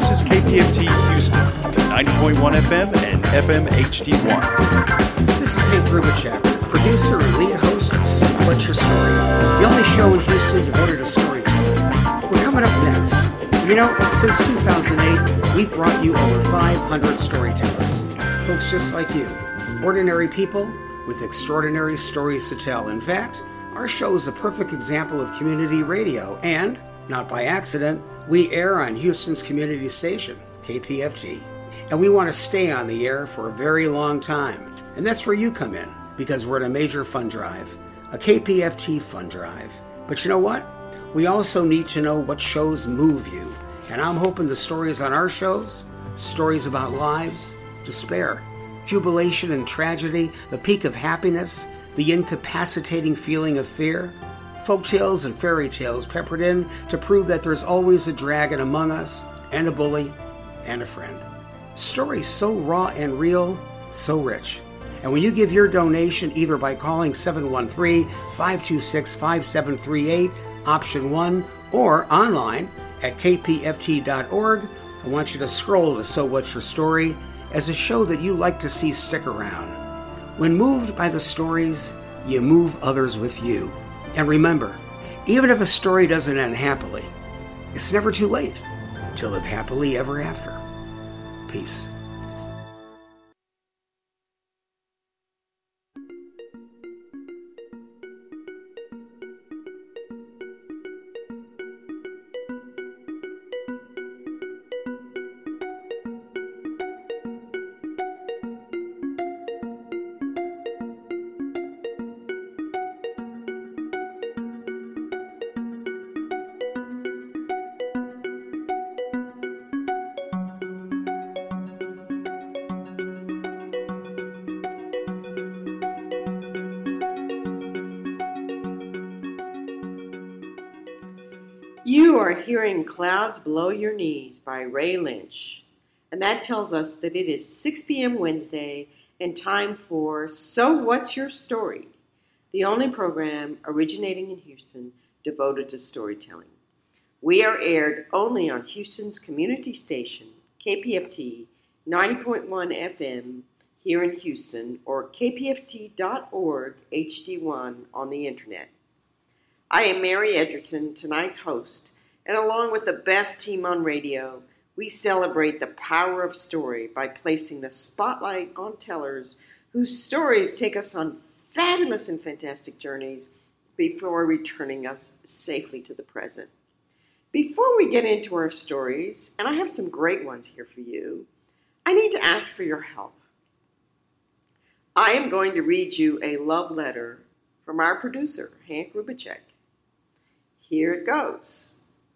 This is KPFT Houston, 90.1 FM and FM HD1. This is Hank Rubicek, producer and lead host of So What's Your Story, the only show in Houston devoted to storytelling. We're coming up next. You know, since 2008, we've brought you over 500 storytellers, folks just like you, ordinary people with extraordinary stories to tell. In fact, our show is a perfect example of community radio, and, not by accident, we air on Houston's community station, KPFT. And we want to stay on the air for a very long time. And that's where you come in, because we're at a major fund drive, a KPFT fund drive. But you know what? We also need to know what shows move you. And I'm hoping the stories on our shows, stories about lives, despair, jubilation and tragedy, the peak of happiness, the incapacitating feeling of fear, folktales and fairy tales peppered in to prove that there's always a dragon among us, and a bully, and a friend. Stories so raw and real, so rich. And when you give your donation either by calling 713-526-5738, option 1, or online at kpft.org, I want you to scroll to So What's Your Story as a show that you like to see stick around. When moved by the stories, you move others with you. And remember, even if a story doesn't end happily, it's never too late to live happily ever after. Peace. You are hearing Clouds Below Your Knees by Ray Lynch. And that tells us that it is 6 p.m. Wednesday and time for So What's Your Story? The only program originating in Houston devoted to storytelling. We are aired only on Houston's community station, KPFT 90.1 FM here in Houston, or kpft.org HD1 on the internet. I am Mary Edgerton, tonight's host, and along with the best team on radio, we celebrate the power of story by placing the spotlight on tellers whose stories take us on fabulous and fantastic journeys before returning us safely to the present. Before we get into our stories, and I have some great ones here for you, I need to ask for your help. I am going to read you a love letter from our producer, Hank Rubicek. Here it goes.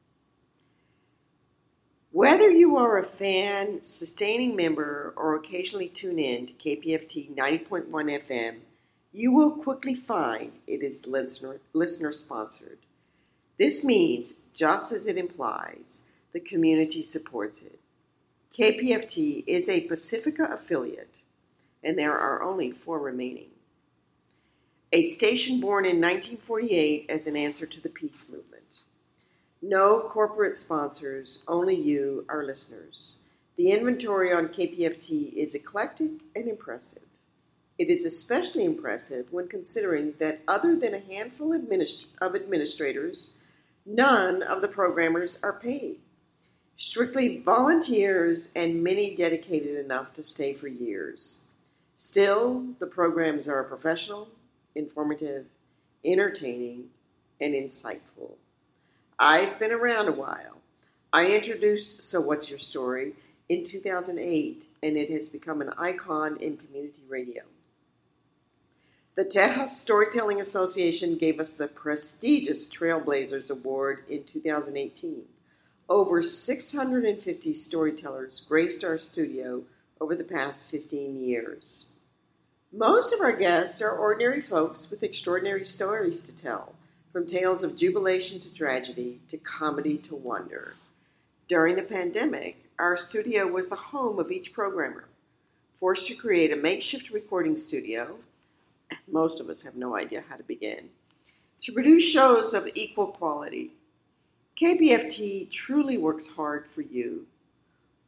Whether you are a fan, sustaining member, or occasionally tune in to KPFT 90.1 FM, you will quickly find it is listener-sponsored. This means, just as it implies, the community supports it. KPFT is a Pacifica affiliate, and there are only 4 remaining. A station born in 1948 as an answer to the peace movement. No corporate sponsors, only you, our listeners. The inventory on KPFT is eclectic and impressive. It is especially impressive when considering that other than a handful of administrators, none of the programmers are paid. Strictly volunteers and many dedicated enough to stay for years. Still, the programs are professional, informative, entertaining, and insightful. I've been around a while. I introduced So What's Your Story in 2008, and it has become an icon in community radio. The Tejas Storytelling Association gave us the prestigious Trailblazers Award in 2018. Over 650 storytellers graced our studio over the past 15 years. Most of our guests are ordinary folks with extraordinary stories to tell, from tales of jubilation to tragedy, to comedy to wonder. During the pandemic, our studio was the home of each programmer, forced to create a makeshift recording studio, most of us have no idea how to begin, to produce shows of equal quality. KPFT truly works hard for you.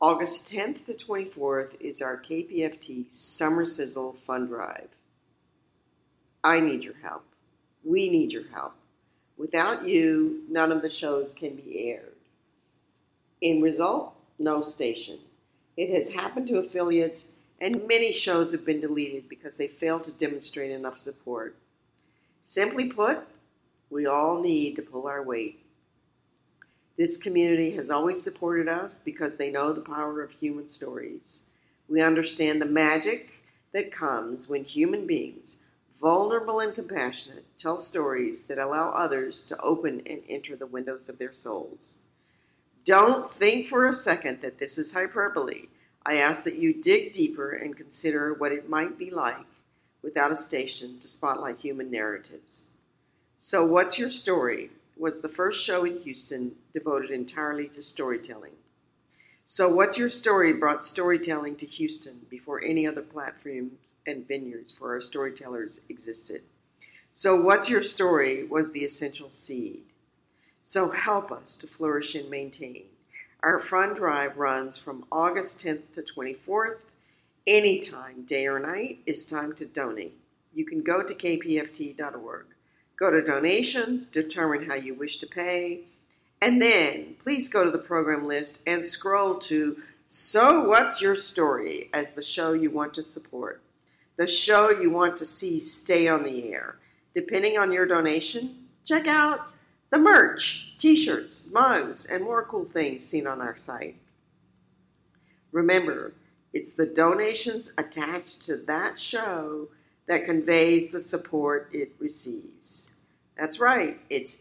August 10th to 24th is our KPFT Summer Sizzle Fund Drive. I need your help. We need your help. Without you, none of the shows can be aired. In result, no station. It has happened to affiliates, and many shows have been deleted because they failed to demonstrate enough support. Simply put, we all need to pull our weight. This community has always supported us because they know the power of human stories. We understand the magic that comes when human beings, vulnerable and compassionate, tell stories that allow others to open and enter the windows of their souls. Don't think for a second that this is hyperbole. I ask that you dig deeper and consider what it might be like without a station to spotlight human narratives. So What's Your Story was the first show in Houston devoted entirely to storytelling. So What's Your Story brought storytelling to Houston before any other platforms and venues for our storytellers existed. So What's Your Story was the essential seed. So help us to flourish and maintain. Our fund drive runs from August 10th to 24th. Anytime, day or night, is time to donate. You can go to kpft.org. Go to donations, determine how you wish to pay, and then please go to the program list and scroll to So What's Your Story as the show you want to support, the show you want to see stay on the air. Depending on your donation, check out the merch, t-shirts, mugs, and more cool things seen on our site. Remember, it's the donations attached to that show that conveys the support it receives. That's right, it's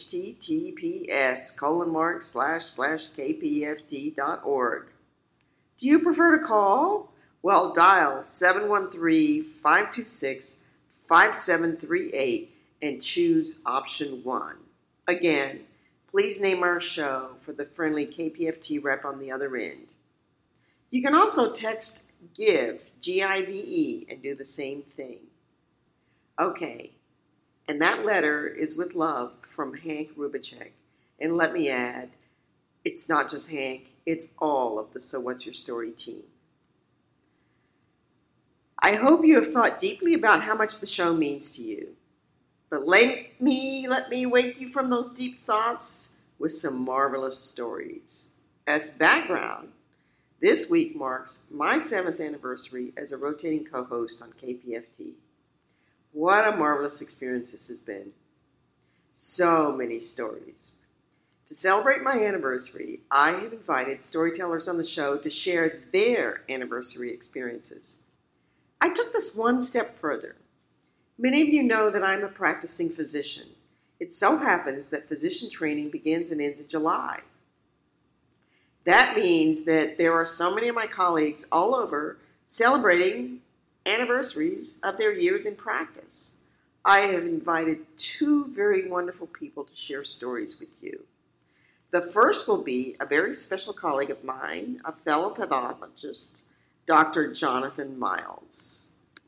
https://kpft.org. Do you prefer to call? Well, dial 713-526-5738 and choose option 1. Again, please name our show for the friendly KPFT rep on the other end. You can also text GIVE, G-I-V-E, and do the same thing. Okay, and that letter is with love from Hank Rubicek. And let me add, it's not just Hank, it's all of the So What's Your Story team. I hope you have thought deeply about how much the show means to you. But let me wake you from those deep thoughts with some marvelous stories. As background, this week marks my 7th anniversary as a rotating co-host on KPFT. What a marvelous experience this has been. So many stories. To celebrate my anniversary, I have invited storytellers on the show to share their anniversary experiences. I took this one step further. Many of you know that I'm a practicing physician. It so happens that physician training begins and ends in July. That means that there are so many of my colleagues all over celebrating anniversaries of their years in practice. I have invited 2 very wonderful people to share stories with you. The first will be a very special colleague of mine, a fellow pathologist, Dr. Jonathan Miles.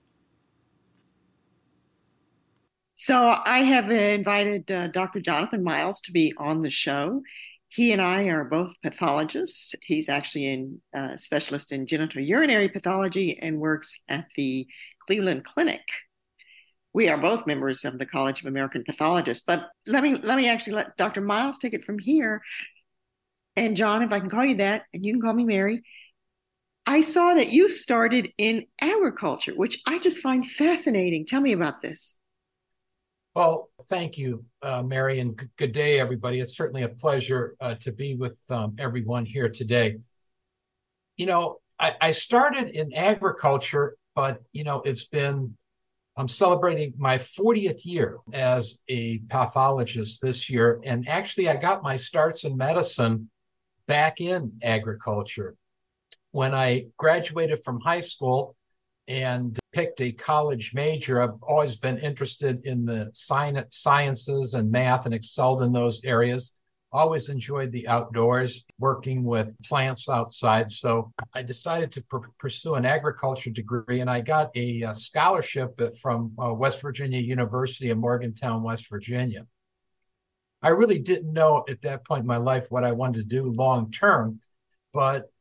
So I have invited Dr. Jonathan Miles to be on the show. He and I are both pathologists. He's actually a specialist in genitourinary pathology and works at the Cleveland Clinic. We are both members of the College of American Pathologists. But let me actually let Dr. Miles take it from here. And John, if I can call you that, and you can call me Mary. I saw that you started in agriculture, which I just find fascinating. Tell me about this. Well, thank you, Mary, and good day, everybody. It's certainly a pleasure to be with everyone here today. You know, I started in agriculture, but, you know, I'm celebrating my 40th year as a pathologist this year. And actually, I got my starts in medicine back in agriculture. When I graduated from high school and picked a college major, I've always been interested in the sciences and math and excelled in those areas. Always enjoyed the outdoors, working with plants outside. So I decided to pursue an agriculture degree, and I got a scholarship from West Virginia University in Morgantown, West Virginia. I really didn't know at that point in my life what I wanted to do long term, but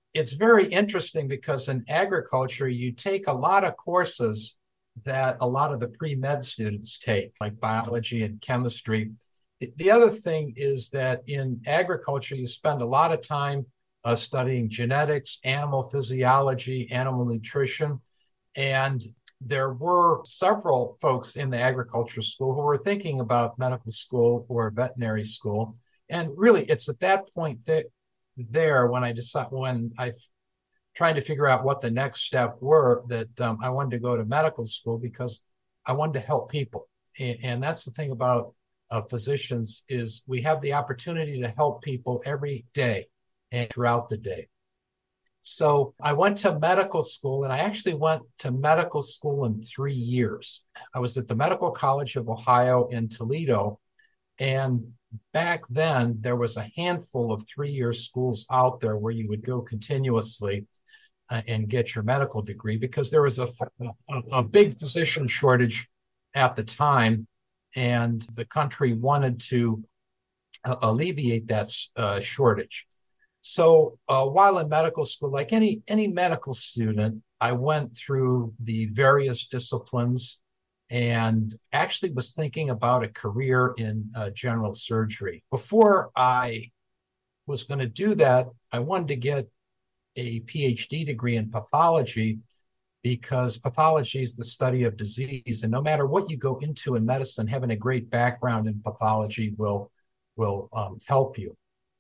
it's very interesting because in agriculture, you take a lot of courses that a lot of the pre-med students take, like biology and chemistry. The other thing is that in agriculture, you spend a lot of time studying genetics, animal physiology, animal nutrition. And there were several folks in the agriculture school who were thinking about medical school or veterinary school. And really, it's at that point that when I tried to figure out what the next step were, that I wanted to go to medical school because I wanted to help people. And that's the thing about physicians is we have the opportunity to help people every day and throughout the day. So I went to medical school, and I actually went to medical school in 3 years. I was at the Medical College of Ohio in Toledo, and back then there was a handful of 3-year schools out there where you would go continuously and get your medical degree because there was a big physician shortage at the time, and the country wanted to alleviate that shortage. So while in medical school, like any medical student, I went through the various disciplines and actually was thinking about a career in general surgery. Before I was going to do that, I wanted to get a PhD degree in pathology because pathology is the study of disease. And no matter what you go into in medicine, having a great background in pathology will help you.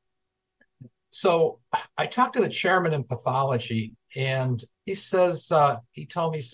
So I talked to the chairman in pathology, and he told me,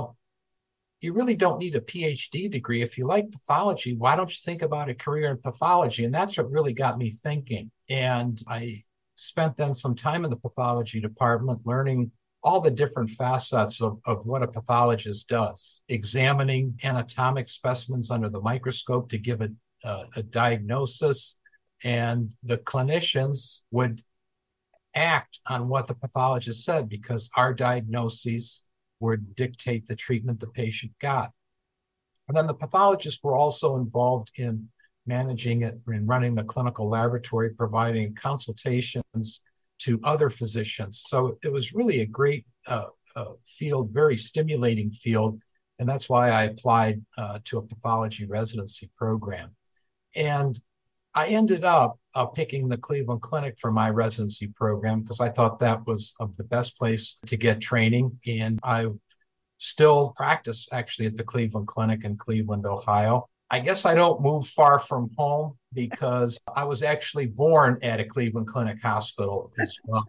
you really don't need a PhD degree. If you like pathology, why don't you think about a career in pathology? And that's what really got me thinking. And I spent then some time in the pathology department learning all the different facets of what a pathologist does, examining anatomic specimens under the microscope to give a diagnosis, and the clinicians would act on what the pathologist said because our diagnoses would dictate the treatment the patient got. And then the pathologists were also involved in managing it and running the clinical laboratory, providing consultations to other physicians. So it was really a great field, very stimulating field. And that's why I applied to a pathology residency program. And I ended up picking the Cleveland Clinic for my residency program because I thought that was the best place to get training. And I still practice actually at the Cleveland Clinic in Cleveland, Ohio. I guess I don't move far from home because I was actually born at a Cleveland Clinic hospital as well.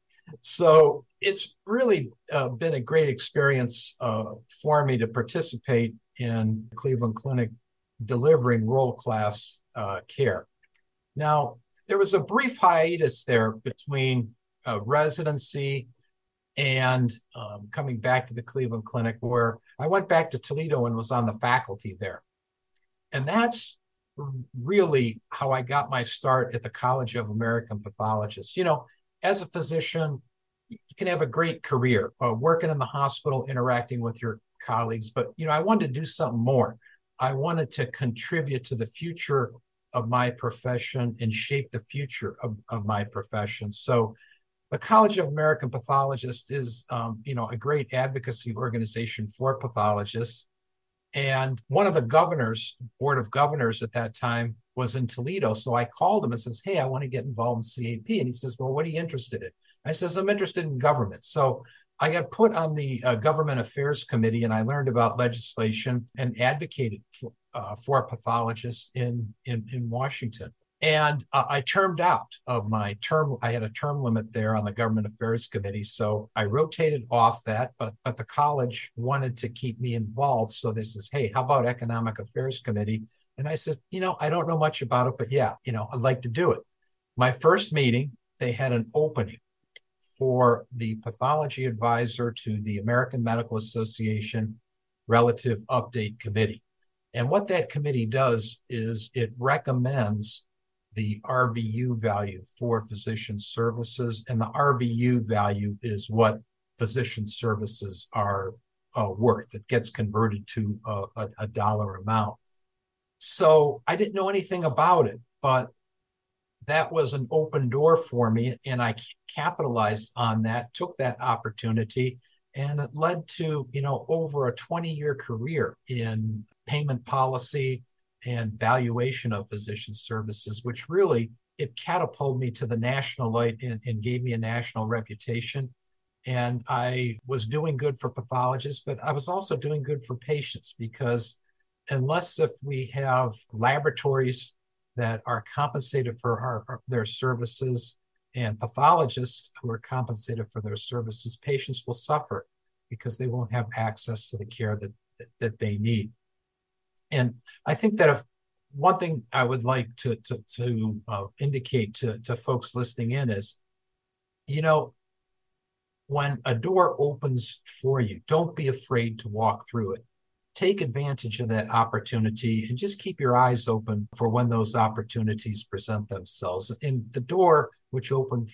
So it's really been a great experience for me to participate in Cleveland Clinic delivering world-class care. Now, there was a brief hiatus there between residency and coming back to the Cleveland Clinic, where I went back to Toledo and was on the faculty there. And that's really how I got my start at the College of American Pathologists. As a physician, you can have a great career working in the hospital, interacting with your colleagues. But, I wanted to do something more. I wanted to contribute to the future of my profession and shape the future of my profession. So the College of American Pathologists is, a great advocacy organization for pathologists. And one of the board of governors at that time was in Toledo. So I called him and says, hey, I want to get involved in CAP. And he says, well, what are you interested in? I says, I'm interested in government. So I got put on the Government Affairs Committee, and I learned about legislation and advocated for pathologists in Washington. And I termed out of my term. I had a term limit there on the Government Affairs Committee. So I rotated off that, but the college wanted to keep me involved. So they says, hey, how about Economic Affairs Committee? And I said, I don't know much about it, but yeah, I'd like to do it. My first meeting, they had an opening for the pathology advisor to the American Medical Association Relative Update Committee. And what that committee does is it recommends the RVU value for physician services. And the RVU value is what physician services are worth. It gets converted to a dollar amount. So I didn't know anything about it, but that was an open door for me, and I capitalized on that, took that opportunity, and it led to, over a 20-year career in payment policy and valuation of physician services, which really, it catapulted me to the national light and gave me a national reputation. And I was doing good for pathologists, but I was also doing good for patients, because unless if we have laboratories that are compensated for their services and pathologists who are compensated for their services, patients will suffer because they won't have access to the care that they need. And I think that if one thing I would like to indicate to folks listening in is, when a door opens for you, don't be afraid to walk through it. Take advantage of that opportunity and just keep your eyes open for when those opportunities present themselves. And the door which opened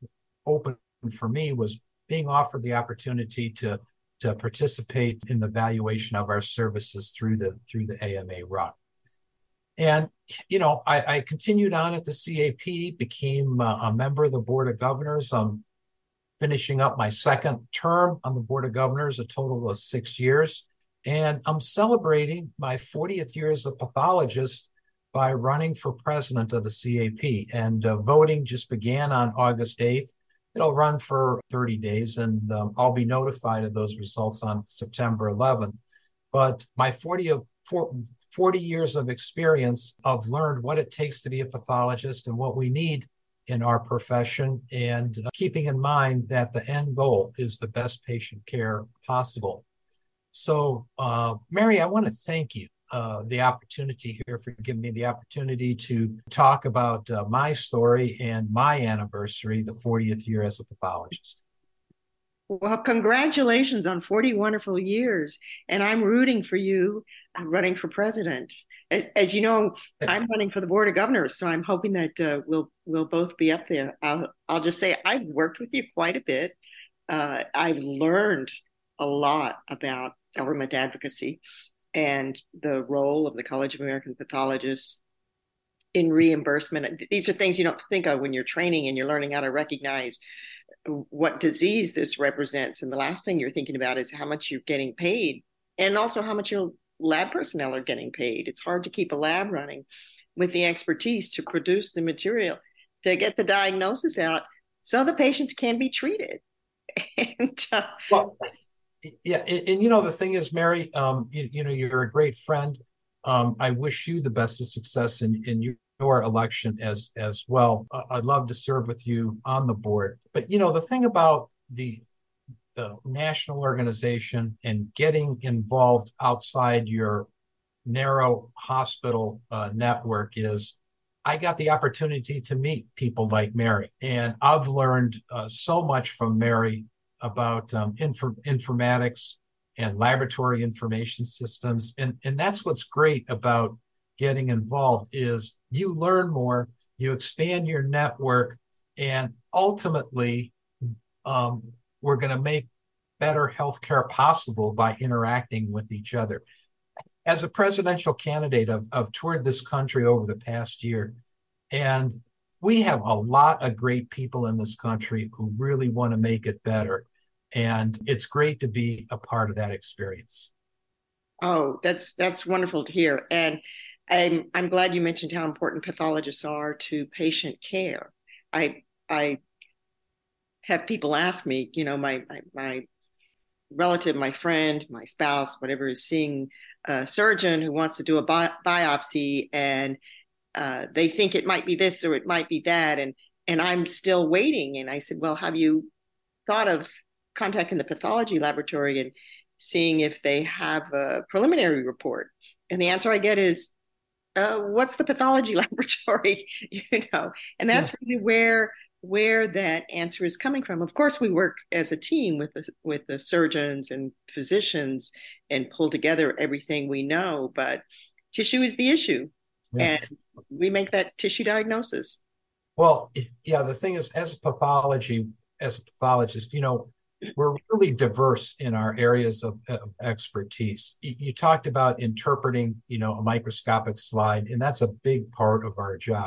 for me was being offered the opportunity to participate in the valuation of our services through the AMA run. And, I continued on at the CAP, became a member of the Board of Governors. I'm finishing up my second term on the Board of Governors, a total of 6 years. And I'm celebrating my 40th year as a pathologist by running for president of the CAP. And voting just began on August 8th. It'll run for 30 days, and I'll be notified of those results on September 11th. But my 40 years of experience, I've learned what it takes to be a pathologist and what we need in our profession, and keeping in mind that the end goal is the best patient care possible. So, Mary, I want to thank you the opportunity here for giving me the opportunity to talk about my story and my anniversary, the 40th year as a pathologist. Well, congratulations on 40 wonderful years. And I'm rooting for you running for president. As you know, I'm running for the Board of Governors, so I'm hoping that we'll both be up there. I'll just say I've worked with you quite a bit. I've learned a lot about government advocacy and the role of the College of American Pathologists in reimbursement. These are things you don't think of when you're training and you're learning how to recognize what disease this represents. And the last thing you're thinking about is how much you're getting paid, and also how much your lab personnel are getting paid. It's hard to keep a lab running with the expertise to produce the material, to get the diagnosis out so the patients can be treated. And yeah, and the thing is, Mary, you're a great friend. I wish you the best of success in your election as well. I'd love to serve with you on the board. But the thing about the national organization and getting involved outside your narrow hospital network is, I got the opportunity to meet people like Mary, and I've learned so much from Mary about informatics and laboratory information systems. And that's what's great about getting involved, is you learn more, you expand your network, and ultimately we're going to make better healthcare possible by interacting with each other. As a presidential candidate, I've toured this country over the past year, and we have a lot of great people in this country who really want to make it better. And it's great to be a part of that experience. Oh, that's wonderful to hear. And I'm glad you mentioned how important pathologists are to patient care. I have people ask me, my relative, my friend, my spouse, whatever, is seeing a surgeon who wants to do a biopsy, and they think it might be this or it might be that, and I'm still waiting. And I said, well, have you thought of contacting the pathology laboratory and seeing if they have a preliminary report? And the answer I get is, what's the pathology laboratory? And that's really where that answer is coming from. Of course, we work as a team with the surgeons and physicians and pull together everything we know, but tissue is the issue. Yeah. And we make that tissue diagnosis. Well, the thing is, as a pathologist, we're really diverse in our areas of expertise. You talked about interpreting, a microscopic slide, and that's a big part of our job.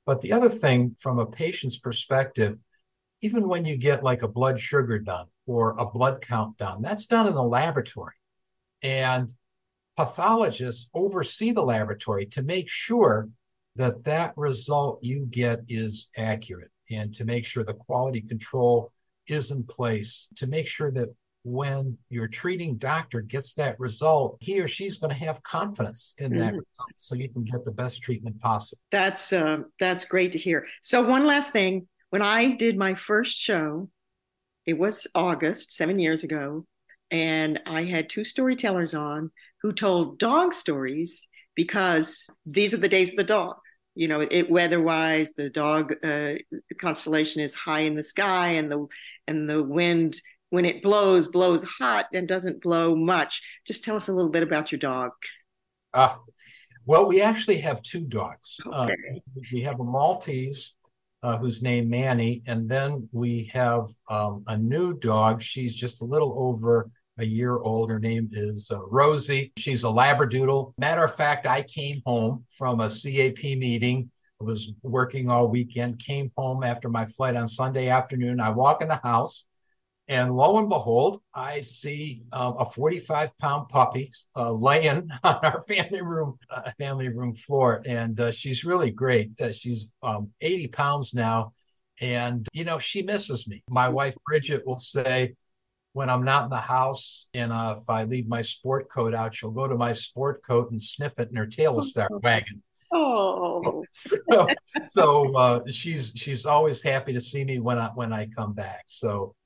But the other thing from a patient's perspective, even when you get like a blood sugar done or a blood count done, that's done in the laboratory. And pathologists oversee the laboratory to make sure that that result you get is accurate and to make sure the quality control is in place, to make sure that when your treating doctor gets that result, he or she's going to have confidence in that result so you can get the best treatment possible. That's great to hear. So one last thing, when I did my first show, it was August, 7 years ago, and I had two storytellers on who told dog stories because these are the days of the dog. You know, weather-wise, the dog constellation is high in the sky, and the wind, when it blows hot and doesn't blow much. Just tell us a little bit about your dog. Well, we actually have two dogs. Okay. We have a Maltese who's named Manny, and then we have a new dog. She's just a little over a year old. Her name is Rosie. She's a Labradoodle. Matter of fact, I came home from a CAP meeting. I was working all weekend, came home after my flight on Sunday afternoon. I walk in the house, and lo and behold, I see a 45-pound puppy laying on our family room floor. And she's really great. She's 80 pounds now. And, you know, she misses me. My wife, Bridget, will say, when I'm not in the house and if I leave my sport coat out, she'll go to my sport coat and sniff it and her tail will start wagging. Oh, so she's always happy to see me when I come back. So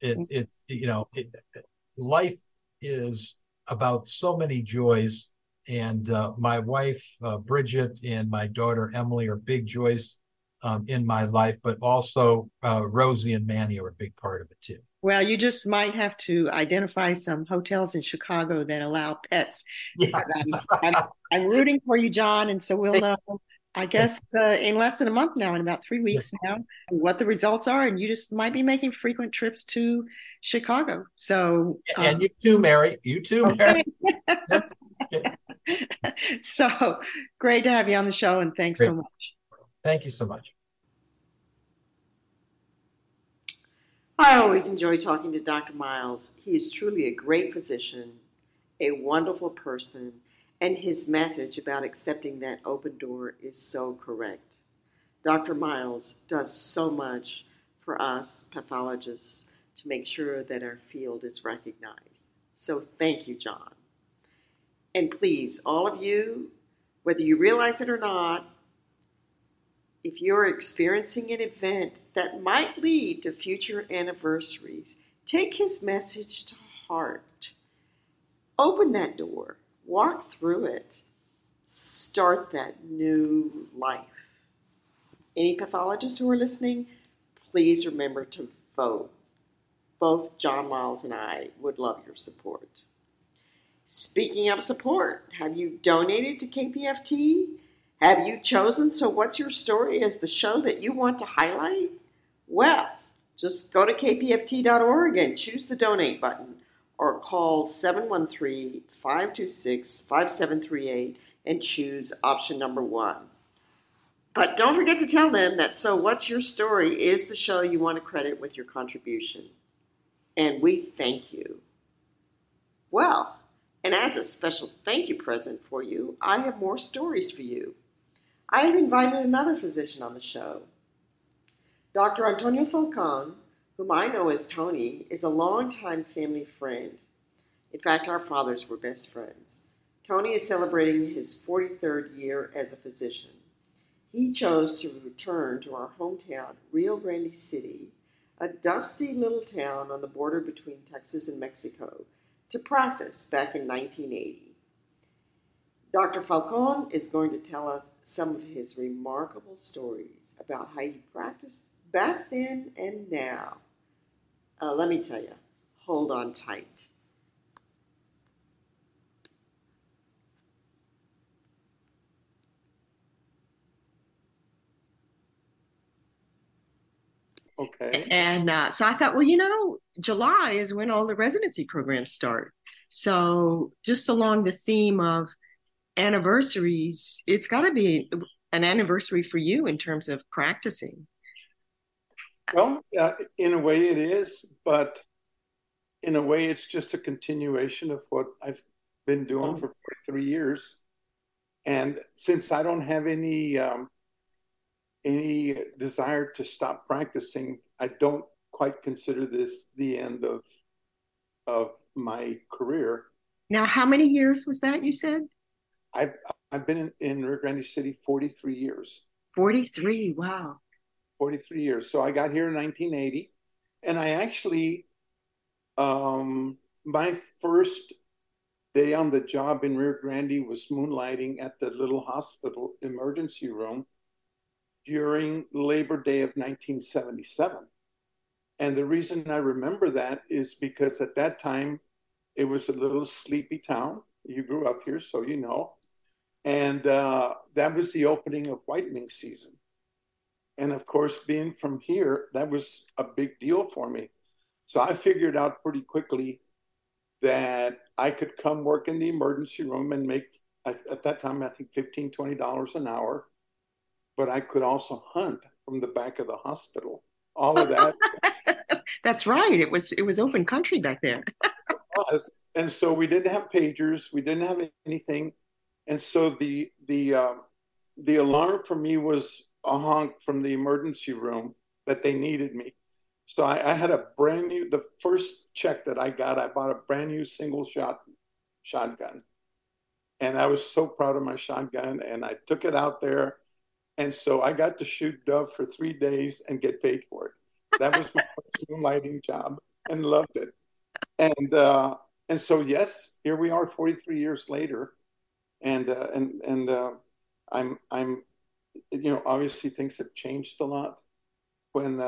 life is about so many joys, and my wife Bridget and my daughter Emily are big joys in my life, but also Rosie and Manny are a big part of it too. well, you just might have to identify some hotels in Chicago that allow pets. Yeah. I'm rooting for you, John, and so we'll know, I guess, in less than a month now, in about 3 weeks now, what the results are, and you just might be making frequent trips to Chicago. So, and you too, Mary. You too, Mary. Okay. So great to have you on the show, and thanks so much. Thank you so much. I always enjoy talking to Dr. Miles. He is truly a great physician, a wonderful person, and his message about accepting that open door is so correct. Dr. Miles does so much for us pathologists to make sure that our field is recognized. So thank you, John. And please, all of you, whether you realize it or not, if you're experiencing an event that might lead to future anniversaries, take his message to heart. Open that door. Walk through it. Start that new life. Any pathologists who are listening, please remember to vote. Both John Miles and I would love your support. Speaking of support, have you donated to KPFT? Have you chosen So What's Your Story as the show that you want to highlight? Well, just go to kpft.org and choose the donate button, or call 713-526-5738 and choose option number 1. But don't forget to tell them that So What's Your Story is the show you want to credit with your contribution. And we thank you. Well, and as a special thank you present for you, I have more stories for you. I have invited another physician on the show. Dr. Antonio Falcon, whom I know as Tony, is a longtime family friend. In fact, our fathers were best friends. Tony is celebrating his 43rd year as a physician. He chose to return to our hometown, Rio Grande City, a dusty little town on the border between Texas and Mexico, to practice back in 1980. Dr. Falcon is going to tell us some of his remarkable stories about how he practiced back then and now. Let me tell you, hold on tight. Okay. And so I thought, well, July is when all the residency programs start. So just along the theme of anniversaries, it's got to be an anniversary for you in terms of practicing. Well, in a way it is, but in a way it's just a continuation of what I've been doing for 43 years. And since I don't have any desire to stop practicing, I don't quite consider this the end of my career. Now, how many years was that, you said? I've been in Rio Grande City 43 years. 43, wow. 43 years. So I got here in 1980, and I actually, my first day on the job in Rio Grande was moonlighting at the little hospital emergency room during Labor Day of 1977. And the reason I remember that is because at that time, it was a little sleepy town. You grew up here, so you know. And that was the opening of white mink season. And of course, being from here, that was a big deal for me. So I figured out pretty quickly that I could come work in the emergency room and make, at that time, I think $15, $20 an hour. But I could also hunt from the back of the hospital. All of that. That's right. It was open country back then. It was. And so we didn't have pagers. We didn't have anything. And so the alarm for me was a honk from the emergency room that they needed me. So I had a brand new, the first check that I got, I bought a brand new single shot shotgun. And I was so proud of my shotgun, and I took it out there. And so I got to shoot dove for 3 days and get paid for it. That was my first moonlighting job, and loved it. And so, yes, here we are 43 years later. And I'm, obviously things have changed a lot. When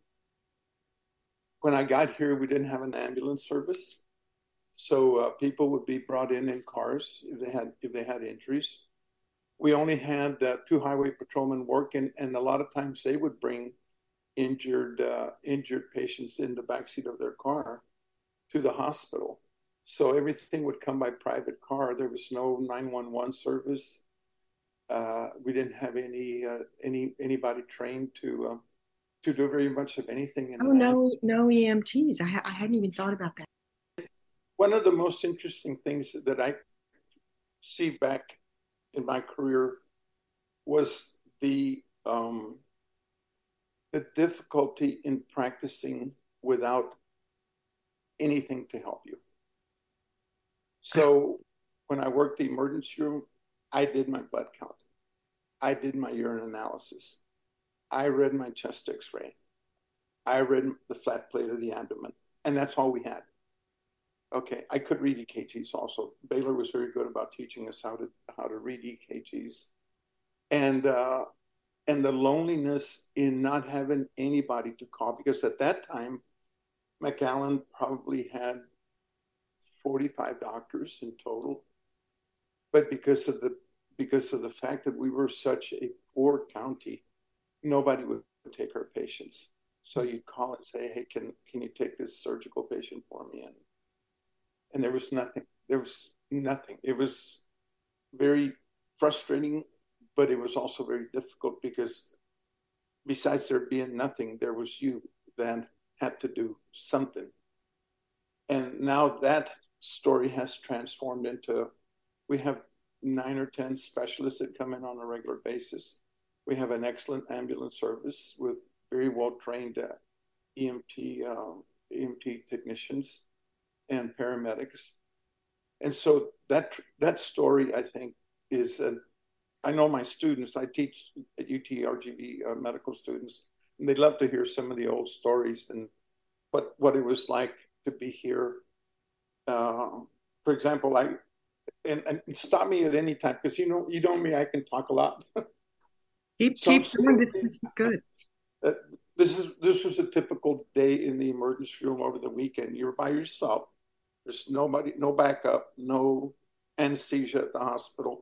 I got here, we didn't have an ambulance service. So people would be brought in cars if they had injuries. We only had 2 highway patrolmen working, and a lot of times they would bring injured patients in the backseat of their car to the hospital. So everything would come by private car. There was no 911 service. We didn't have anybody trained to do very much of anything. No EMTs. I hadn't even thought about that. One of the most interesting things that I see back in my career was the difficulty in practicing without anything to help you. So when I worked the emergency room, I did my blood count. I did my urine analysis. I read my chest x-ray. I read the flat plate of the abdomen, and that's all we had. Okay, I could read EKGs also. Baylor was very good about teaching us how to read EKGs. And the loneliness in not having anybody to call, because at that time, McAllen probably had 45 doctors in total. But because of the fact that we were such a poor county, nobody would take our patients. So you'd call and say, hey, can you take this surgical patient for me? And there was nothing. There was nothing. It was very frustrating, but it was also very difficult because besides there being nothing, there was you that had to do something. And now that story has transformed into, we have 9 or 10 specialists that come in on a regular basis. We have an excellent ambulance service with very well-trained EMT technicians and paramedics. And so that story, I think, is, I know my students, I teach at UT RGV medical students, and they love to hear some of the old stories and what it was like to be here. For example, and stop me at any time, because you know me, I can talk a lot. Keep doing it. This is good. This was a typical day in the emergency room over the weekend. You're by yourself. There's nobody, no backup, no anesthesia at the hospital.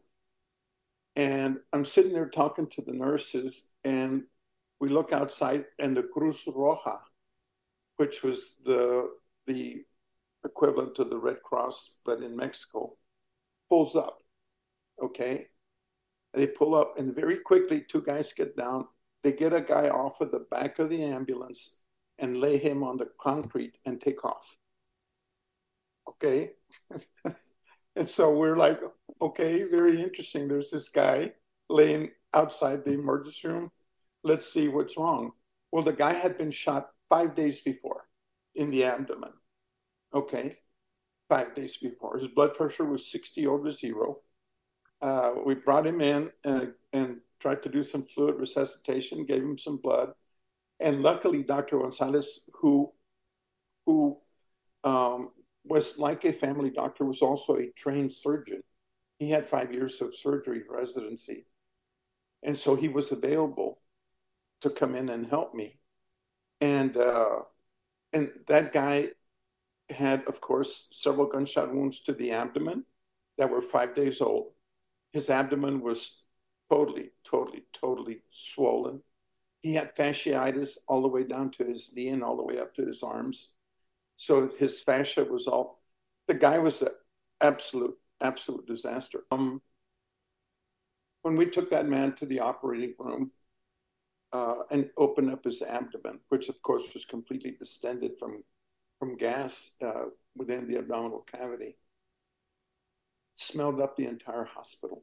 And I'm sitting there talking to the nurses, and we look outside, and the Cruz Roja, which was the equivalent to the Red Cross, but in Mexico, pulls up. Okay. They pull up, and very quickly, two guys get down. They get a guy off of the back of the ambulance and lay him on the concrete and take off. Okay. And so we're like, okay, very interesting. There's this guy laying outside the emergency room. Let's see what's wrong. Well, the guy had been shot 5 days before in the abdomen. Okay. 5 days before. His blood pressure was 60/0. We brought him in and tried to do some fluid resuscitation, gave him some blood. And luckily, Dr. Gonzalez, who was like a family doctor, was also a trained surgeon. He had 5 years of surgery residency. And so he was available to come in and help me. And that guy had, of course, several gunshot wounds to the abdomen that were 5 days old. His abdomen was totally swollen. He had fasciitis all the way down to his knee and all the way up to his arms. So his fascia was all, the guy was an absolute disaster. When we took that man to the operating room and opened up his abdomen, which of course was completely distended from gas within the abdominal cavity, smelled up the entire hospital.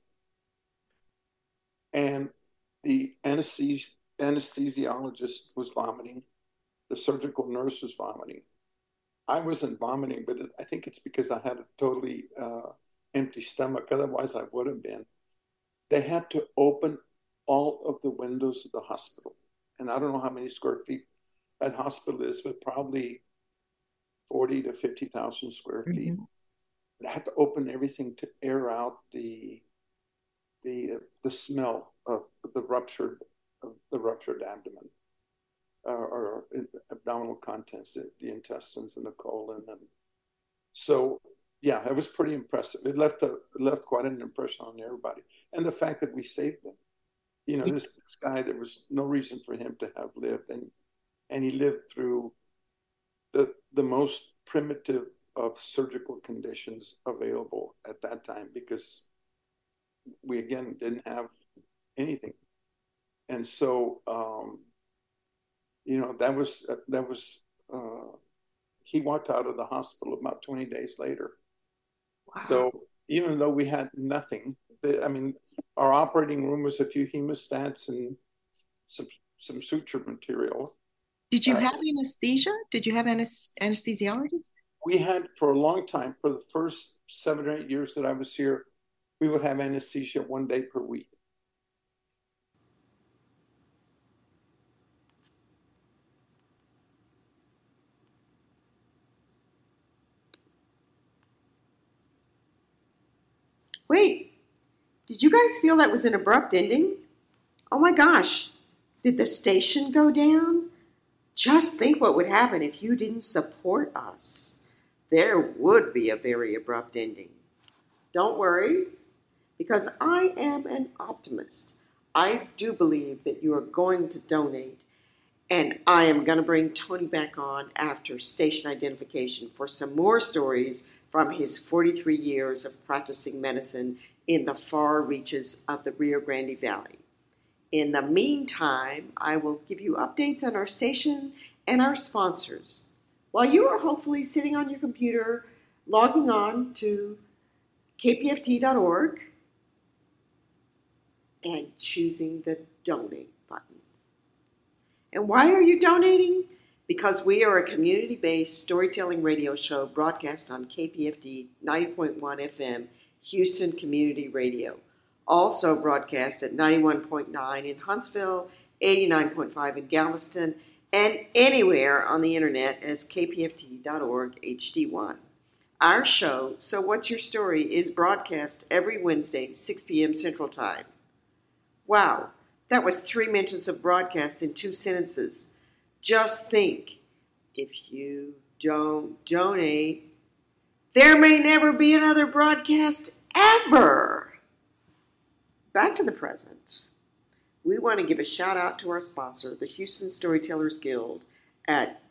And the anesthesiologist was vomiting. The surgical nurse was vomiting. I wasn't vomiting, but I think it's because I had a totally empty stomach. Otherwise, I would have been. They had to open all of the windows of the hospital. And I don't know how many square feet that hospital is, but probably 40 to 50,000 square feet. Mm-hmm. They had to open everything to air out the smell of the ruptured abdomen or abdominal contents, the intestines and the colon. And so, yeah, it was pretty impressive. It left quite an impression on everybody. And the fact that we saved him. You know, this guy, there was no reason for him to have lived. And he lived through the most primitive of surgical conditions available at that time, because we, again, didn't have anything. And so, you know, that was he walked out of the hospital about 20 days later. Wow. So even though we had nothing, our operating room was a few hemostats and some suture material. Did you have anesthesia? Did you have anesthesiologist? We had, for a long time, for the first 7 or 8 years that I was here, we would have anesthesia 1 day per week. Wait, did you guys feel that was an abrupt ending? Oh my gosh, did the station go down? Just think what would happen if you didn't support us. There would be a very abrupt ending. Don't worry, because I am an optimist. I do believe that you are going to donate, and I am going to bring Tony back on after station identification for some more stories from his 43 years of practicing medicine in the far reaches of the Rio Grande Valley. In the meantime, I will give you updates on our station and our sponsors, while you are hopefully sitting on your computer, logging on to kpft.org and choosing the donate button. And why are you donating? Because we are a community-based storytelling radio show broadcast on KPFT 90.1 FM, Houston Community Radio. Also broadcast at 91.9 in Huntsville, 89.5 in Galveston, and anywhere on the internet as kpft.org HD1. Our show, So What's Your Story, is broadcast every Wednesday, 6 p.m. Central Time. Wow, that was 3 mentions of broadcast in 2 sentences. Just think, if you don't donate, there may never be another broadcast ever. Back to the present. We want to give a shout out to our sponsor, the Houston Storytellers Guild, at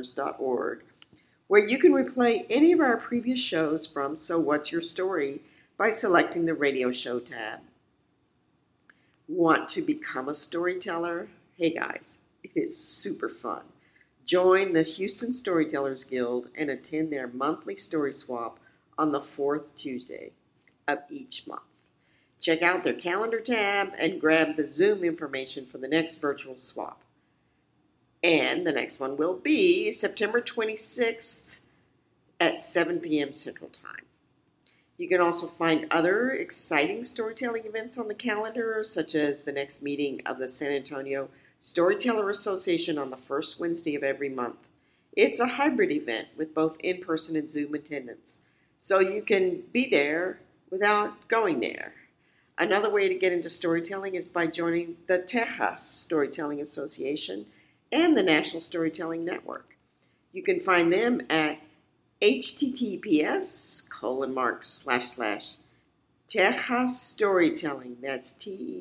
www.houstonstorytellers.org, where you can replay any of our previous shows from So What's Your Story by selecting the Radio Show tab. Want to become a storyteller? Hey guys, it is super fun. Join the Houston Storytellers Guild and attend their monthly story swap on the fourth Tuesday of each month. Check out their calendar tab and grab the Zoom information for the next virtual swap. And the next one will be September 26th at 7 p.m. Central Time. You can also find other exciting storytelling events on the calendar, such as the next meeting of the San Antonio Storyteller Association on the first Wednesday of every month. It's a hybrid event with both in-person and Zoom attendance, so you can be there without going there. Another way to get into storytelling is by joining the Tejas Storytelling Association and the National Storytelling Network. You can find them at https://Tejas Storytelling. That's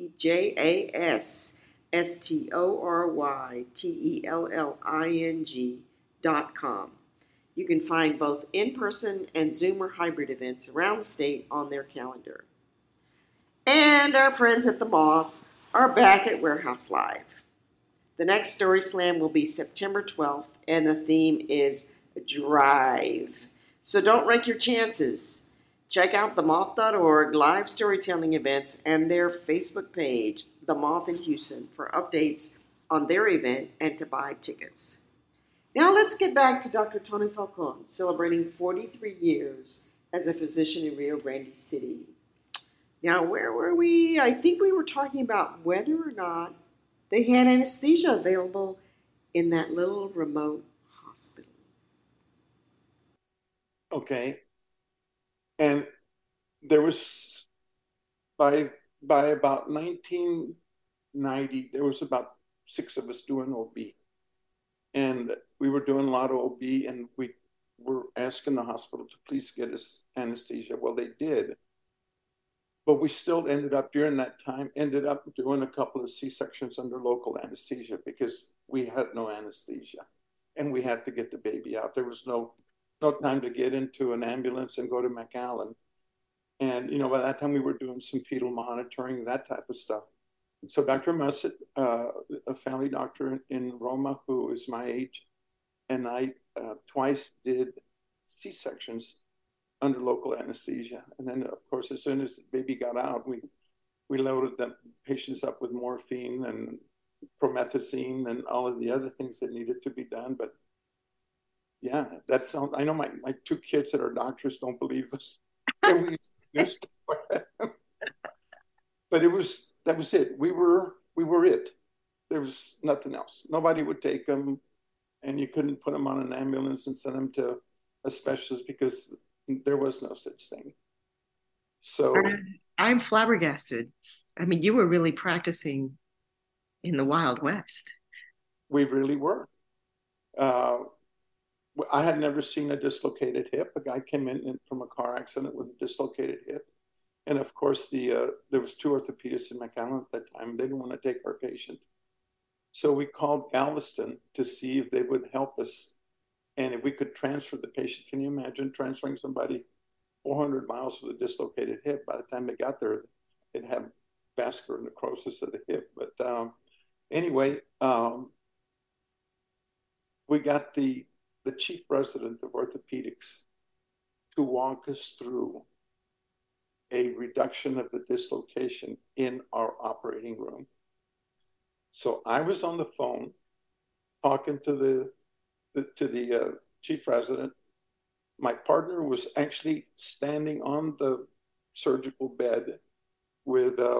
TEJASSTORYTELLING.com. You can find both in-person and Zoom or hybrid events around the state on their calendar. And our friends at The Moth are back at Warehouse Live. The next Story Slam will be September 12th, and the theme is Drive. So don't wreck your chances. Check out themoth.org live storytelling events and their Facebook page, The Moth in Houston, for updates on their event and to buy tickets. Now let's get back to Dr. Tony Falcon, celebrating 43 years as a physician in Rio Grande City. Now, where were we? I think we were talking about whether or not they had anesthesia available in that little remote hospital. Okay. And there was, by about 1990, there was about 6 of us doing OB. And we were doing a lot of OB, and we were asking the hospital to please get us anesthesia. Well, they did. But we still ended up, during that time, doing a couple of C-sections under local anesthesia because we had no anesthesia. And we had to get the baby out. There was no time to get into an ambulance and go to McAllen. And, by that time we were doing some fetal monitoring, that type of stuff. So Dr. Mussett, a family doctor in Roma who is my age, and I twice did C-sections under local anesthesia. And then, of course, as soon as the baby got out, we loaded the patients up with morphine and promethazine and all of the other things that needed to be done. But yeah, that sounds, I know my 2 kids that are doctors don't believe this. But that was it. We were it. There was nothing else. Nobody would take them, and you couldn't put them on an ambulance and send them to a specialist because there was no such thing. So I'm flabbergasted. I mean, you were really practicing in the Wild West. We really were. I had never seen a dislocated hip. A guy came in from a car accident with a dislocated hip. And of course, there was 2 orthopedists in McAllen at that time. They didn't want to take our patient. So we called Galveston to see if they would help us and if we could transfer the patient. Can you imagine transferring somebody 400 miles with a dislocated hip? By the time they got there, they'd have vascular necrosis of the hip. But anyway, we got the chief resident of orthopedics to walk us through a reduction of the dislocation in our operating room. So I was on the phone talking to the chief resident. My partner was actually standing on the surgical bed with a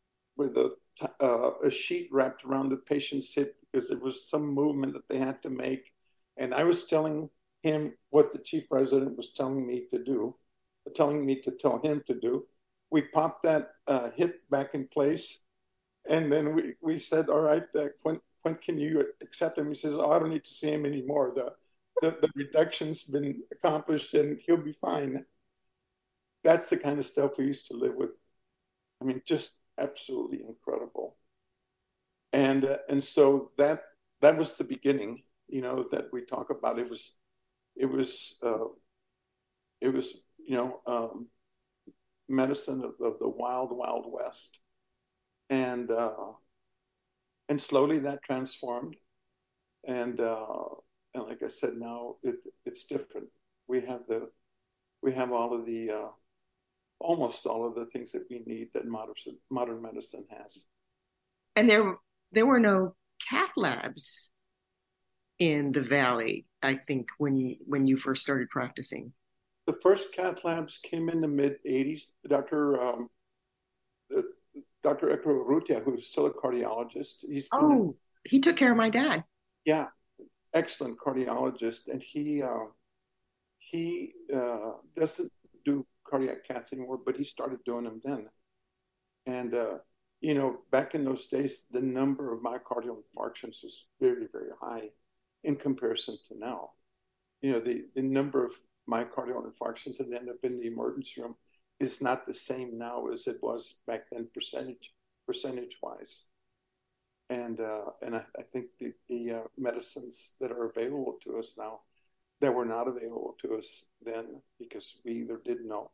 sheet wrapped around the patient's hip because there was some movement that they had to make. And I was telling him what the chief resident was telling me to tell him to do. We popped that hip back in place. And then we said, all right, when can you accept him? He says, I don't need to see him anymore. The reduction's been accomplished and he'll be fine. That's the kind of stuff we used to live with. I mean, just absolutely incredible. And so that was the beginning, that we talk about. It was medicine of the wild, wild west. And slowly that transformed. And like I said, now it's different. We have all of the almost all of the things that we need that modern medicine has. And there were no cath labs in the Valley, I think, when you first started practicing. The first cath labs came in the mid '80s. Dr. Hector Urrutia, who's still a cardiologist. He took care of my dad. Yeah, excellent cardiologist, and he doesn't do cardiac caths anymore, but he started doing them then. And back in those days, the number of myocardial infarctions was very, very high in comparison to now. The number of myocardial infarctions that end up in the emergency room is not the same now as it was back then, percentage wise. And I think the medicines that are available to us now that were not available to us then because we either didn't know,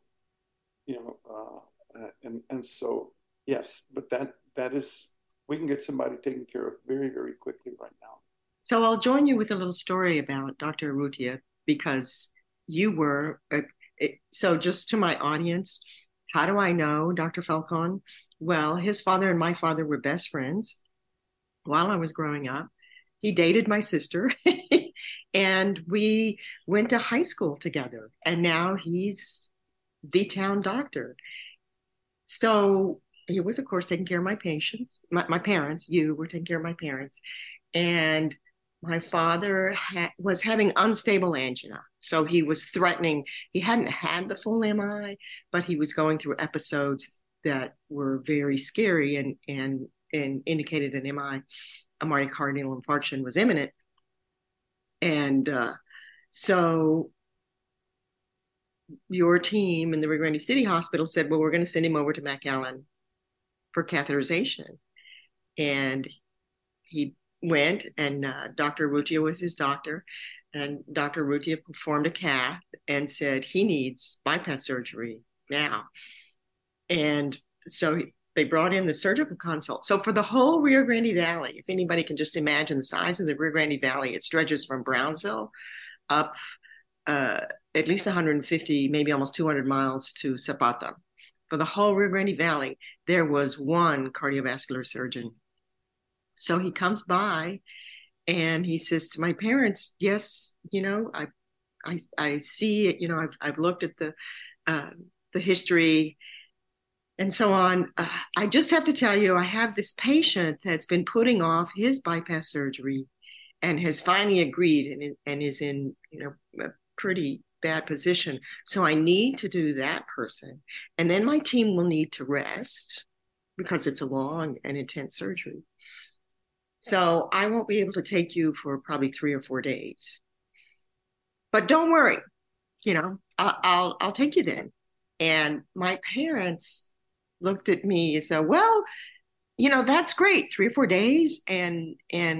and so yes, but that is, we can get somebody taken care of very, very quickly right now. So I'll join you with a little story about Dr. Urrutia, because you were so just to my audience, how do I know Dr. Falcon? Well, his father and my father were best friends while I was growing up. He dated my sister and we went to high school together, and now he's the town doctor. So he was, of course, taking care of my patients, my parents. You were taking care of my parents. And my father was having unstable angina. So he was threatening. He hadn't had the full MI, but he was going through episodes that were very scary and indicated an MI, a myocardial infarction was imminent. And so your team in the Rio Grande City Hospital said, well, we're going to send him over to McAllen for catheterization. And he went, and Dr. Urrutia was his doctor. And Dr. Urrutia performed a cath and said he needs bypass surgery now. And so they brought in the surgical consult. So for the whole Rio Grande Valley, if anybody can just imagine the size of the Rio Grande Valley, it stretches from Brownsville up at least 150, maybe almost 200 miles to Zapata. For the whole Rio Grande Valley, there was one cardiovascular surgeon. So he comes by and he says to my parents, yes, I see it, I've looked at the history and so on. I just have to tell you, I have this patient that's been putting off his bypass surgery and has finally agreed and is in, a pretty bad position. So I need to do that person. And then my team will need to rest because it's a long and intense surgery. So I won't be able to take you for probably 3 or 4 days. But don't worry, I'll take you then. And my parents looked at me and said, well, that's great, 3 or 4 days. And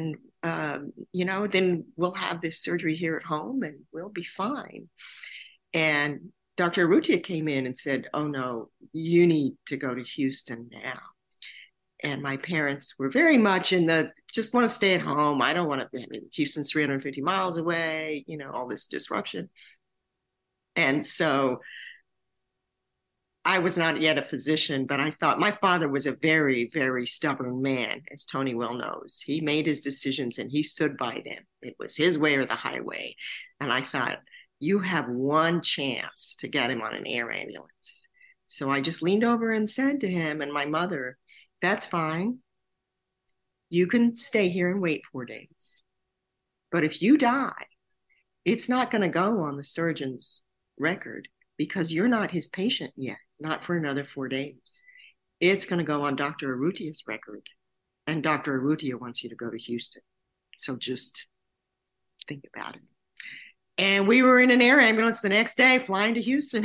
then we'll have this surgery here at home and we'll be fine. And Dr. Urrutia came in and said, oh no, you need to go to Houston now. And my parents were very much just want to stay at home. I don't want to, Houston's 350 miles away, all this disruption. And so I was not yet a physician, but I thought my father was a very, very stubborn man, as Tony well knows. He made his decisions and he stood by them. It was his way or the highway. And I thought, you have one chance to get him on an air ambulance. So I just leaned over and said to him and my mother, that's fine. You can stay here and wait 4 days. But if you die, it's not going to go on the surgeon's record because you're not his patient yet, not for another 4 days. It's going to go on Dr. Urrutia's record. And Dr. Urrutia wants you to go to Houston. So just think about it. And we were in an air ambulance the next day flying to Houston.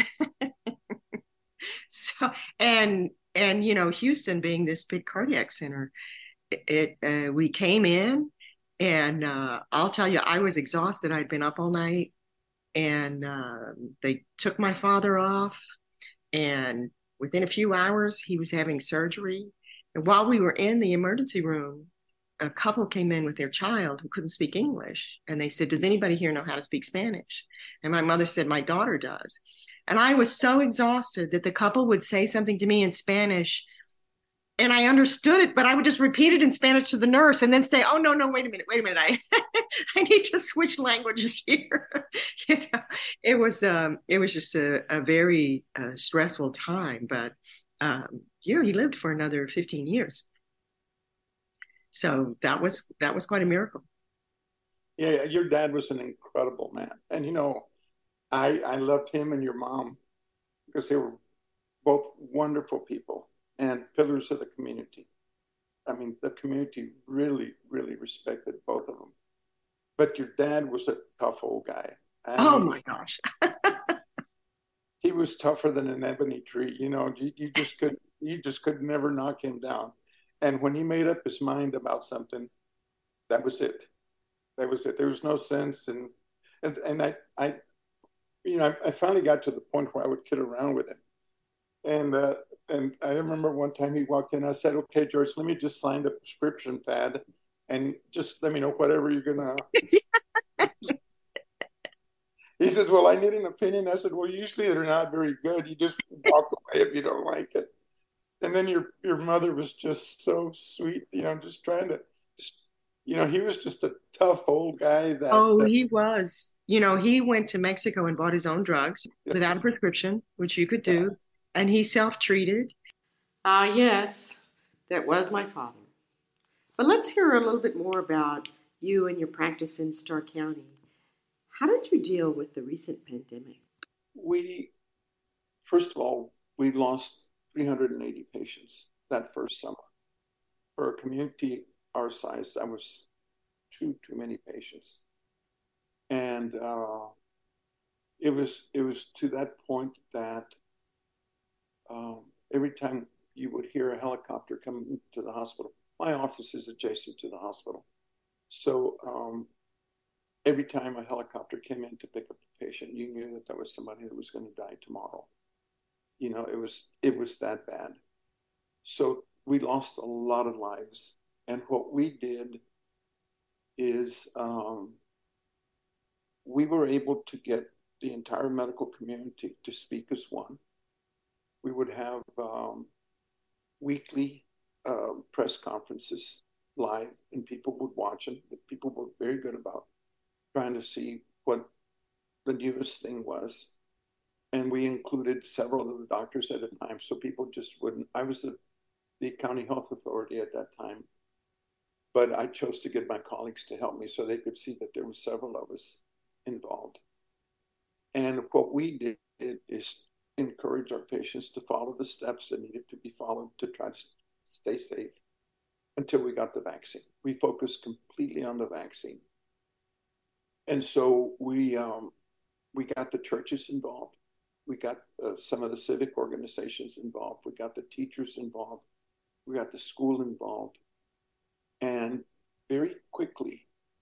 So, and Houston being this big cardiac center, we came in and I'll tell you, I was exhausted. I'd been up all night and they took my father off and within a few hours, he was having surgery. And while we were in the emergency room, a couple came in with their child who couldn't speak English. And they said, does anybody here know how to speak Spanish? And my mother said, my daughter does. And I was so exhausted that the couple would say something to me in Spanish and I understood it, but I would just repeat it in Spanish to the nurse and then say, oh, no, wait a minute. I need to switch languages here. It was just a very stressful time, but he lived for another 15 years. So that was quite a miracle. Yeah, your dad was an incredible man. And, I loved him and your mom because they were both wonderful people and pillars of the community. I mean, the community really, really respected both of them. But your dad was a tough old guy. My gosh. He was tougher than an ebony tree. You just could never knock him down. And when he made up his mind about something, that was it. That was it. There was no sense. And I finally got to the point where I would kid around with him. And I remember one time he walked in, I said, okay, George, let me just sign the prescription pad and just let me know whatever you're going to. He says, well, I need an opinion. I said, well, usually they're not very good. You just walk away if you don't like it. And then your mother was just so sweet, just trying to, he was just a tough old guy. He was. He went to Mexico and bought his own drugs without a prescription, which you could do. And he self-treated. Yes, that was my father. But let's hear a little bit more about you and your practice in Starr County. How did you deal with the recent pandemic? First of all, we lost 380 patients that first summer. For a community our size, that was too many patients. And it was to that point that every time you would hear a helicopter come to the hospital, my office is adjacent to the hospital. So every time a helicopter came in to pick up a patient, you knew that there was somebody that was going to die tomorrow. It was that bad. So we lost a lot of lives. And what we did is we were able to get the entire medical community to speak as one. We would have weekly press conferences live, and people would watch them. People were very good about trying to see what the newest thing was. And we included several of the doctors at a time, so people just wouldn't. I was the county health authority at that time, but I chose to get my colleagues to help me so they could see that there were several of us involved. And what we did is encourage our patients to follow the steps that needed to be followed to try to stay safe until we got the vaccine. We focused completely on the vaccine. And so we got the churches involved. We got some of the civic organizations involved. We got the teachers involved. We got the school involved. And very quickly,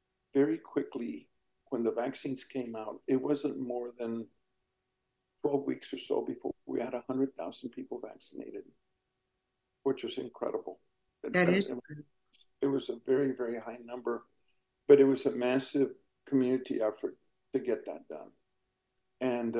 when the vaccines came out, it wasn't more than 12 weeks or so before we had 100,000 people vaccinated, which was incredible. It was a very, very high number, but it was a massive community effort to get that done. And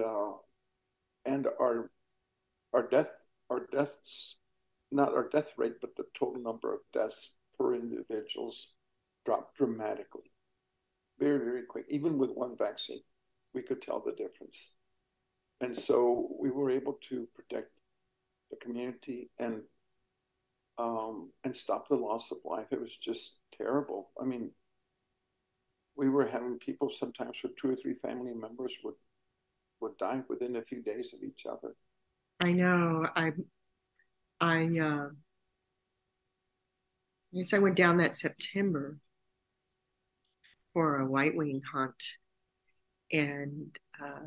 our deaths, not our death rate, but the total number of deaths per individuals dropped dramatically, very, very quick. Even with one vaccine, we could tell the difference. And so we were able to protect the community and stop the loss of life. It was just terrible. I mean, we were having people sometimes with 2 or 3 family members would die within a few days of each other. I know. I guess I went down that September for a white-wing hunt, and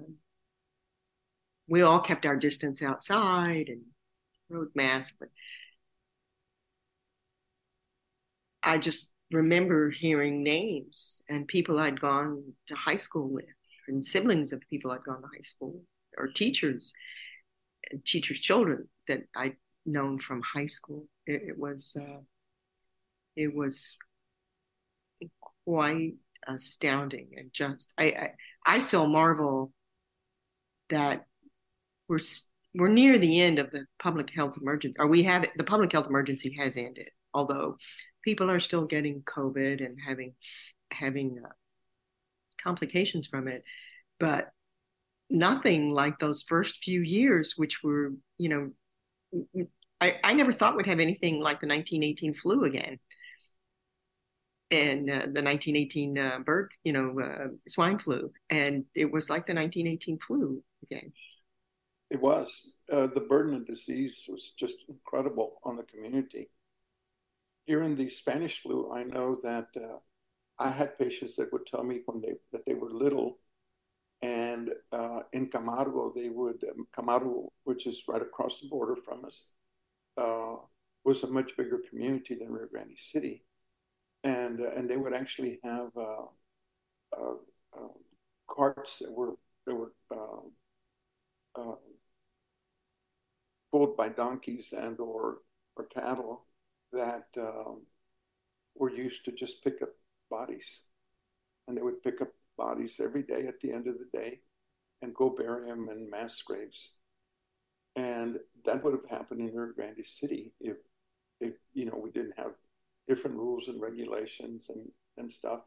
we all kept our distance outside and rode masks, but I just remember hearing names and people I'd gone to high school with, and siblings of people I'd gone to high school with, or teachers, and teachers' children that I'd known from high school. It was quite astounding, and just I still marvel that we're we're near the end of the public health emergency, or the public health emergency has ended, although people are still getting COVID and having complications from it, but nothing like those first few years, which were, I never thought we'd have anything like the 1918 flu again, and the 1918 swine flu, and it was like the 1918 flu again. It was. The burden of disease was just incredible on the community. During the Spanish flu, I know that I had patients that would tell me that they were little, and in Camargo, Camargo, which is right across the border from us, was a much bigger community than Rio Grande City, and they would actually have carts that were pulled by donkeys and or cattle that were used to just pick up bodies, and they would pick up bodies every day at the end of the day and go bury them in mass graves. And that would have happened in Rio Grande City if we didn't have different rules and regulations and stuff.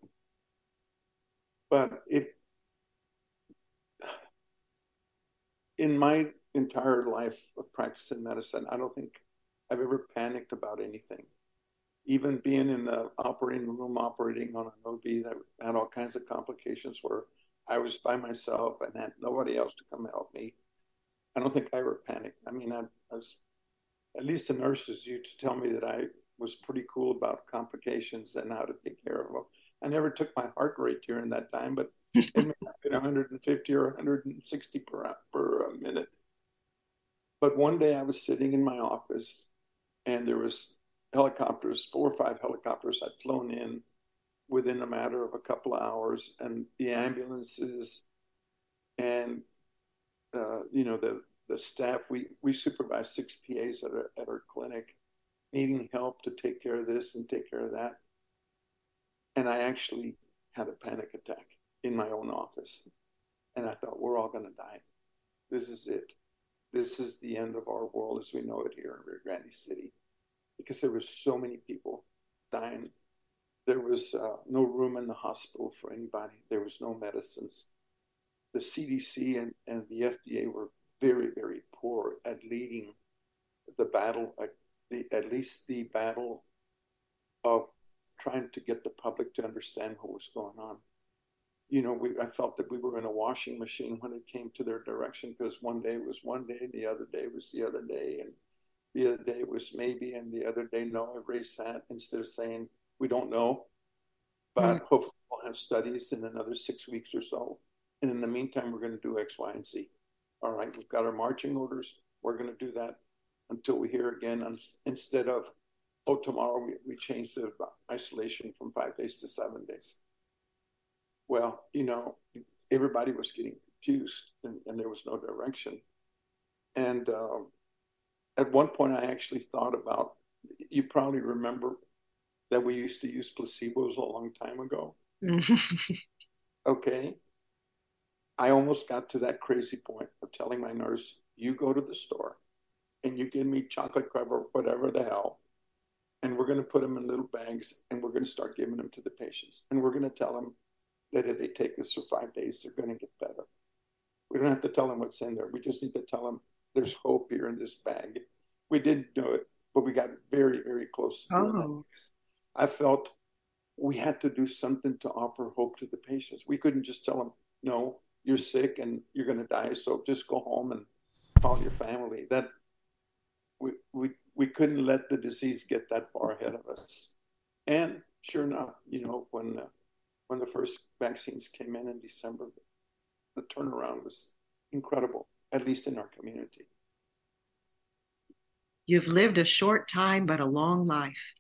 But in my entire life of practicing medicine, I don't think I've ever panicked about anything. Even being in the operating room, operating on an OB that had all kinds of complications where I was by myself and had nobody else to come help me, I don't think I ever panicked. I mean, I was, at least the nurses used to tell me that I was pretty cool about complications and how to take care of them. I never took my heart rate during that time, but it may have been 150 or 160 per minute. But one day I was sitting in my office, and there was helicopters, 4 or 5 helicopters had flown in within a matter of a couple of hours, and the ambulances and the staff. We supervised 6 PAs at our clinic, needing help to take care of this and take care of that. And I actually had a panic attack in my own office, and I thought, we're all going to die. This is it. This is the end of our world as we know it here in Rio Grande City, because there were so many people dying. There was no room in the hospital for anybody. There was no medicines. The CDC and the FDA were very, very poor at leading the battle, at least the battle of trying to get the public to understand what was going on. I felt that we were in a washing machine when it came to their direction, because one day was one day, the other day was the other day, and the other day it was maybe, and the other day, no, erase that, instead of saying, we don't know, but hopefully we'll have studies in another 6 weeks or so. And in the meantime, we're going to do X, Y, and Z. All right, we've got our marching orders. We're going to do that until we hear again, instead of, tomorrow we changed the isolation from 5 days to 7 days. Well, everybody was getting confused, and there was no direction. And at one point, I actually thought about, you probably remember that we used to use placebos a long time ago. Okay. I almost got to that crazy point of telling my nurse, you go to the store and you give me chocolate cover, whatever the hell, and we're going to put them in little bags, and we're going to start giving them to the patients. And we're going to tell them that if they take this for 5 days, they're going to get better. We don't have to tell them what's in there. We just need to tell them there's hope here in this bag. We didn't do it, but we got very, very close to doing that. I felt we had to do something to offer hope to the patients. We couldn't just tell them, no, you're sick and you're going to die, so just go home and call your family. That we couldn't let the disease get that far ahead of us. And sure enough, when the first vaccines came in December, the turnaround was incredible, at least in our community. You've lived a short time, but a long life.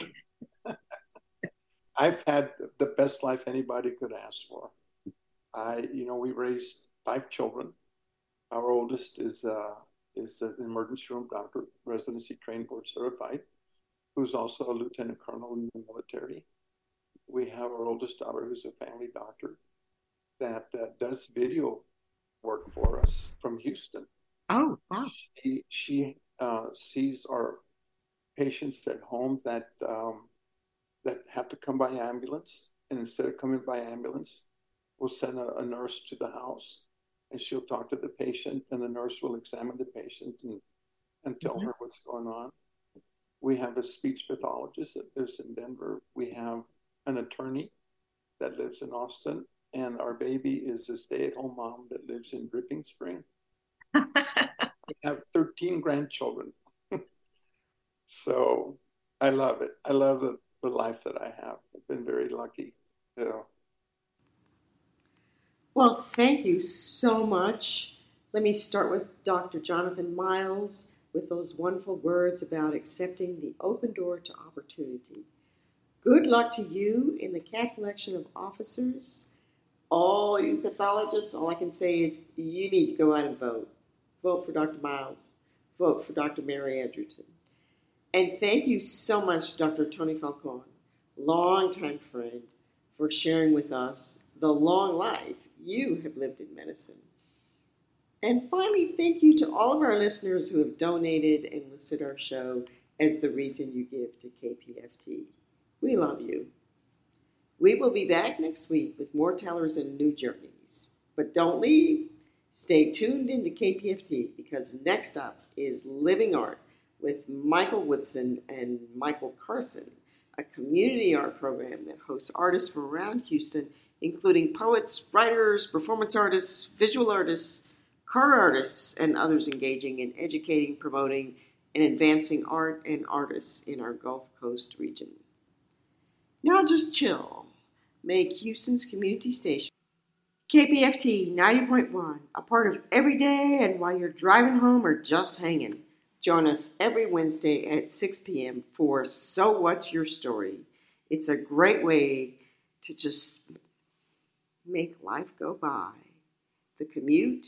I've had the best life anybody could ask for. We raised 5 children. Our oldest is is an emergency room doctor, residency trained, board certified, who's also a lieutenant colonel in the military. We have our oldest daughter, who's a family doctor, that does video work for us from Houston. Oh, wow. She sees our patients at home that have to come by ambulance, and instead of coming by ambulance, we'll send a nurse to the house, and she'll talk to the patient, and the nurse will examine the patient and tell her what's going on. We have a speech pathologist that lives in Denver. We have an attorney that lives in Austin, and our baby is a stay-at-home mom that lives in Dripping Spring. We have 13 grandchildren. So I love it. I love the life that I have. I've been very lucky. Well, thank you so much. Let me start with Dr. Jonathan Miles with those wonderful words about accepting the open door to opportunity. Good luck to you in the CAT collection of officers. All you pathologists, all I can say is you need to go out and vote. Vote for Dr. Miles. Vote for Dr. Mary Edgerton. And thank you so much, Dr. Tony Falcone, longtime friend, for sharing with us the long life you have lived in medicine. And finally, thank you to all of our listeners who have donated and listed our show as the reason you give to KPFT. We love you. We will be back next week with more tellers and new journeys. But don't leave. Stay tuned into KPFT because next up is Living Art with Michael Woodson and Michael Carson, a community art program that hosts artists from around Houston, including poets, writers, performance artists, visual artists, car artists, and others engaging in educating, promoting, and advancing art and artists in our Gulf Coast region. Now just chill. Make Houston's community station KPFT 90.1 a part of every day and while you're driving home or just hanging. Join us every Wednesday at 6 p.m. for So What's Your Story? It's a great way to just make life go by. The commute,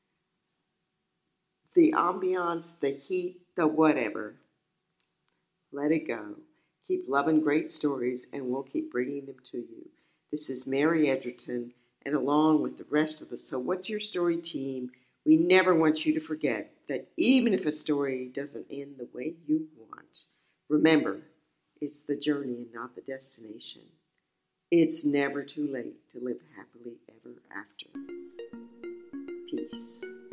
the ambiance, the heat, the whatever. Let it go. Keep loving great stories and we'll keep bringing them to you. This is Mary Edgerton, and along with the rest of the So What's Your Story team, we never want you to forget that even if a story doesn't end the way you want, remember, it's the journey and not the destination. It's never too late to live happily ever after. Peace.